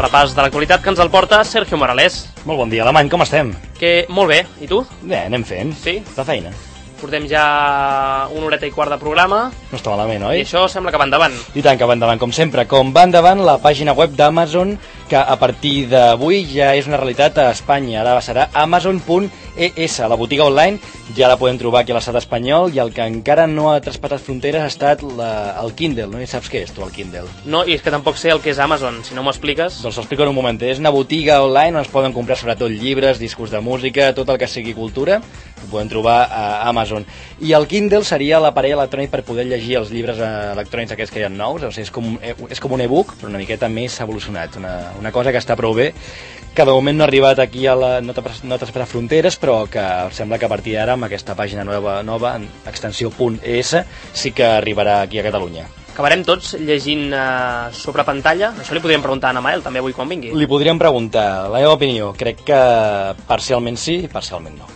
repàs de l'actualitat que ens el porta Sergio Morales. Molt bon dia, Alemany, com estem? Molt bé, i tu? Bé, anem fent. Sí? De feina. Portem ja una horeta i quart de programa. No està malament, oi? I això sembla que va endavant. I tant que va endavant, com sempre. Com va endavant la pàgina web d'Amazon, que a partir d'avui ja és una realitat a Espanya. Ara serà Amazon.es. La botiga online ja la podem trobar aquí a l'estat espanyol, i el que encara no ha traspassat fronteres ha estat el Kindle. No saps què és, tu, el Kindle? No, i és que tampoc sé el que és Amazon, si no m'ho expliques. Doncs t'ho explico en un moment. És una botiga online on es poden comprar sobretot llibres, discos de música, tot el que sigui cultura, ho podem trobar a Amazon. I el Kindle seria l'aparell electrònic per poder llegir els llibres electrònics aquests que hi ha nous. O sigui, és com un e-book, però una miqueta més evolucionat. Una cosa que està prou bé, que de moment no ha arribat aquí no ha traspassat fronteres, però que sembla que a partir d'ara amb aquesta pàgina nova en extensió .es sí que arribarà aquí a Catalunya. Acabarem tots llegint sobre pantalla? Això li podríem preguntar a Namael també avui quan vingui. Li podríem preguntar, la meva opinió, crec que parcialment sí i parcialment no.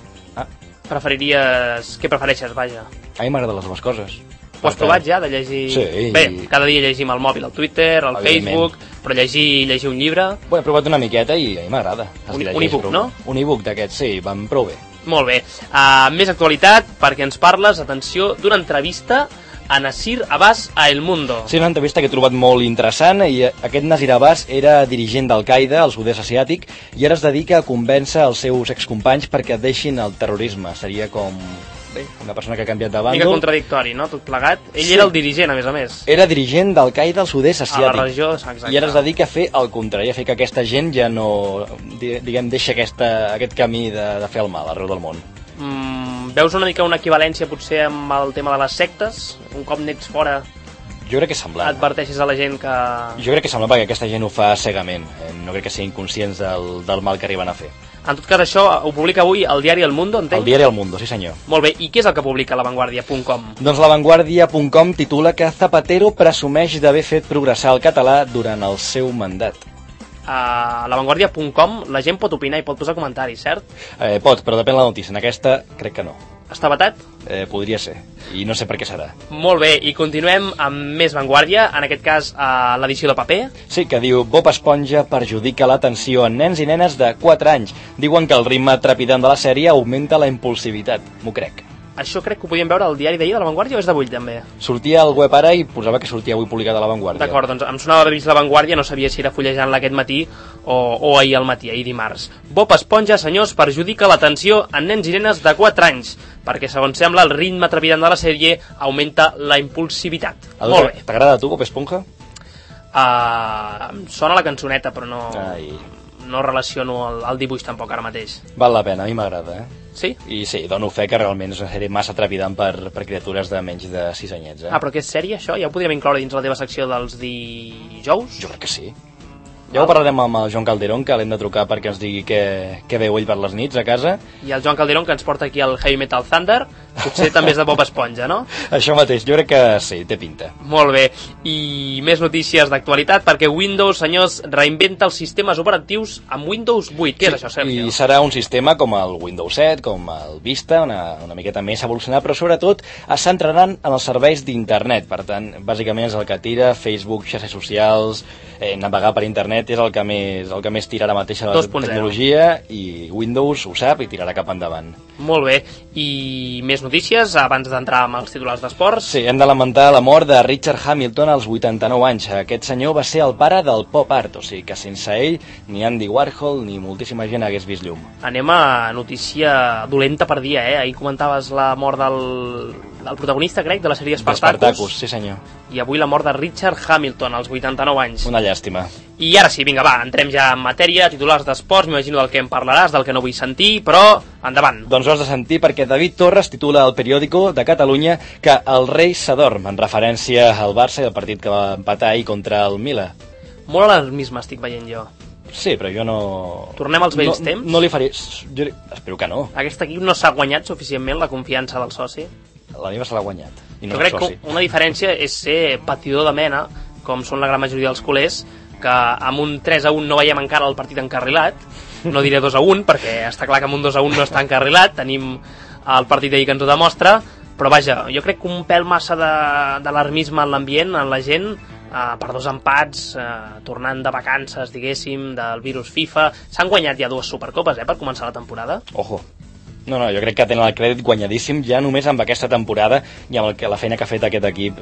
Què prefereixes, vaja? A mi m'agraden les dues coses. Ho has provat ja, de llegir? Sí. Bé, cada dia llegim al mòbil, al Twitter, al Facebook, però llegir un llibre... Ho he provat una miqueta i a mi m'agrada. Un e-book, no? Un e-book d'aquests, sí, van prou bé. Molt bé. Més actualitat, perquè ens parles, atenció, d'una entrevista a Nasir Abbas a El Mundo. Sí, una entrevista que he trobat molt interessant, i aquest Nasir Abbas era dirigent d'Al-Qaeda al sud-est asiàtic i ara es dedica a convèncer els seus excompanys perquè deixin el terrorisme. Seria com... Bé, una persona que ha canviat de bàndol. Mica contradictori, no? Tot plegat. Ell era el dirigent, a més. Era dirigent d'Al-Qaeda al sud-est asiàtic. A la regió, exacte. I ara es dedica a fer el contrari, a fer que aquesta gent ja no, diguem, deixa aquest camí de fer el mal arreu del món. Veus una mica una equivalència potser amb el tema de les sectes? Un cop n'ets fora... Jo crec que és semblant. Adverteixes a la gent que... Jo crec que és semblant perquè aquesta gent ho fa cegament. No crec que siguin conscients del mal que arriben a fer. En tot cas, això ho publica avui el diari El Mundo, entenc? El diari El Mundo, sí senyor. Molt bé, i què és el que publica lavanguardia.com? Doncs lavanguardia.com titula que Zapatero presumeix d'haver fet progressar el català durant el seu mandat. A lavanguardia.com la gent pot opinar i pot posar comentaris, cert? Pot, però depèn de la notícia. En aquesta crec que no. Està vetat? Podria ser, i no sé per què serà. Molt bé, i continuem amb més Vanguardia, en aquest cas a l'edició de paper. Sí, que diu Bob Esponja perjudica l'atenció en nens i nenes de 4 anys. Diuen que el ritme trepidant de la sèrie augmenta la impulsivitat. M'ho crec. Això crec que ho podíem veure al diari d'ahir de La Vanguardia o és d'avui també? Sortia al web ara i posava que sortia avui publicat a La Vanguardia. D'acord, doncs em sonava haver vist La Vanguardia, no sabia si era fullejant-la aquest matí o ahir al matí, ahir dimarts. Bob Esponja, senyors, perjudica l'atenció en nens i nenes de 4 anys, perquè segons sembla el ritme trepidant de la sèrie augmenta la impulsivitat. Molt bé. T'agrada a tu, Bob Esponja? Em sona la cançoneta, però no... Ai. No relaciono el dibuix tampoc ara mateix. Val la pena, a mi m'agrada, Sí? I sí, dono fe que realment és una sèrie massa trepidant per criatures de menys de 6 anyets. Però què és sèrie, això? Ja ho podríem incloure dins la teva secció dels dijous? Jo crec que sí. Ja ho parlarem amb el Joan Calderón, que l'hem de trucar perquè ens digui què veu ell per les nits a casa. I el Joan Calderón, que ens porta aquí el Heavy Metal Thunder, potser també és de Bob Esponja, no? Això mateix, jo crec que sí, té pinta. Molt bé, i més notícies d'actualitat, perquè Windows, senyors, reinventa els sistemes operatius amb Windows 8. Què és això, Sergio? I serà un sistema com el Windows 7, com el Vista, una miqueta més evolucionat, però sobretot es centraran en els serveis d'internet. Per tant, bàsicament és el que tira Facebook, xarxes socials, navegar per internet, és el que més tira ara mateix a la tecnologia, i Windows ho sap i tirarà cap endavant. Molt bé, i més notícies abans d'entrar amb els titulars d'esports? Sí, hem de lamentar la mort de Richard Hamilton als 89 anys. Aquest senyor va ser el pare del pop art, o sigui que sense ell ni Andy Warhol ni moltíssima gent hagués vist llum. Anem a notícia dolenta per dia, Ahir comentaves la mort del protagonista, crec, de la sèrie Spartacus. Sí senyor. I avui la mort de Richard Hamilton als 89 anys. Una llàstima. I ara sí, vinga, va, entrem ja en matèria, titulars d'esports, m'imagino del que em parlaràs, del que no vull sentir, però endavant. Doncs ho has de sentir perquè David Torres titula al periòdico de Catalunya que el rei s'adorm, en referència al Barça i al partit que va empatar ahir contra el Milan. Molt alarmisme estic veient jo. Sí, però jo no... Tornem als vells temps? No li faré... Jo espero que no. Aquest equip no s'ha guanyat suficientment la confiança del soci? La meva se l'ha guanyat. Jo crec que una diferència és ser patidor de mena, com són la gran majoria dels culers, que amb un 3-1 no veiem encara el partit encarrilat, no diré 2-1, perquè està clar que amb un 2-1 no està encarrilat, tenim el partit d'ahir que ens ho demostra, però vaja, jo crec que un pèl massa d'alarmisme en l'ambient, en la gent, per 2 empats, tornant de vacances, diguéssim, del virus FIFA. S'han guanyat ja 2 Supercopes, per començar la temporada. Ojo. No, jo crec que tenen el crèdit guanyadíssim ja només amb aquesta temporada i amb la feina que ha fet aquest equip.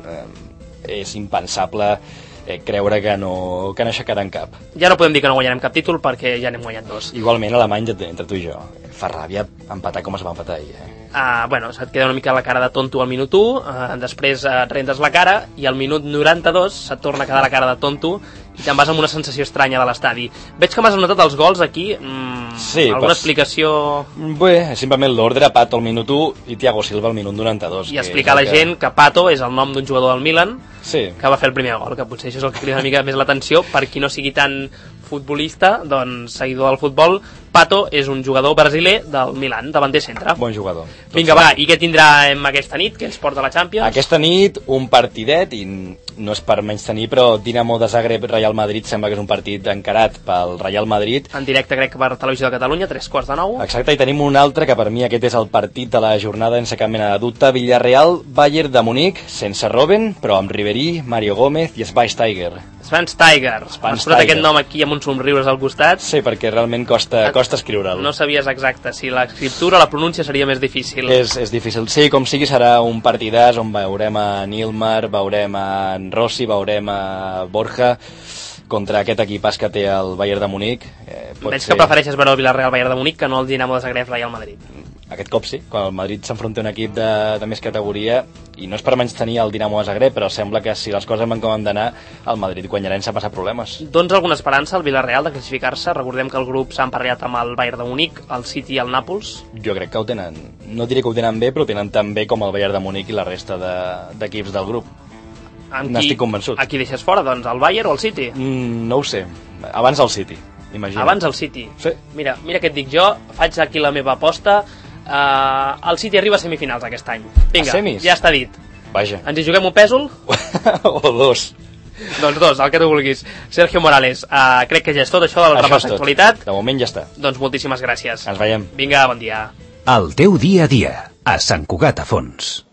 És impensable creure que no aixecaran cap. Ja no podem dir que no guanyarem cap títol perquè ja n'hem guanyat 2. Igualment, Alemany, entre tu i jo, fa ràbia empatar com es va empatar ahir. Bueno, se't queda una mica la cara de tonto al minut 1, després et rentes la cara i al minut 92 se't torna a quedar la cara de tonto i te'n vas amb una sensació estranya de l'estadi. Veig que m'has anotat els gols aquí. Sí, alguna explicació? Bé, simplement l'ordre, Pato al minut 1 i Thiago Silva al minut 92. I explicar a la gent que Pato és el nom d'un jugador del Milan, sí, que va fer el primer gol, que potser això és el que crida una mica més l'atenció per qui no sigui tan futbolista, doncs seguidor del futbol. Pato és un jugador brasiler del Milan, davanter centre. Bon jugador. Vinga, va, i què tindrem aquesta nit, que ens porta la Champions? Aquesta nit un partidet, i no és per menys tenir, però Dinamo de Zagreb Real Madrid sembla que és un partit encarat pel Real Madrid. En directe, crec que per Televisió de Catalunya, 9:15. Exacte, i tenim un altre que per mi aquest és el partit de la jornada sense cap mena de dubte. Villarreal, Bayern de Munic, sense Robben, però amb Ribéry, Mario Gómez i Schweinsteiger. Schweinsteiger. Has posat aquest nom aquí amb uns somriures al costat. Sí, perquè realment costa escriure'l. No sabies exacte si l'escriptura o la pronúncia seria més difícil. És difícil. Sí, com sigui serà un partidàs on veurem a Nilmar, veurem a Rossi, veurem a Borja contra aquest equipàs que té el Bayern de Munic. Veig que prefereixes veure el Villarreal Bayern de Munic que no el Dinamo de Zagreb Real Madrid. Aquest cop sí, quan el Madrid s'enfronta a un equip de més categoria, i no és per menys tenir el Dinamo de Zagreb, però sembla que si les coses van com han d'anar, el Madrid guanyarà sense passar problemes. Doncs alguna esperança al Villarreal de classificar-se? Recordem que el grup s'ha emparellat amb el Bayern de Munic, el City i el Nàpols. Jo crec que ho tenen, no diré que ho tenen bé, però ho tenen tan bé com el Bayern de Munic i la resta d'equips del grup. N'estic convençut. A qui deixes fora, doncs? El Bayern o el City? No ho sé, abans el City, imagina. Abans el City? Sí. Mira què et dic jo, faig aquí la meva aposta. El City arriba a semifinals aquest any. Vinga, ja està dit. Vaja. Ens hi juguem un pèsol? O 2. Doncs 2, el que tu vulguis. Sergio Morales, crec que ja és tot això del repàs d'actualitat. De moment ja està. Doncs moltíssimes gràcies. Ens veiem. Vinga, bon dia. El teu dia a dia, a Sant Cugat a Fons.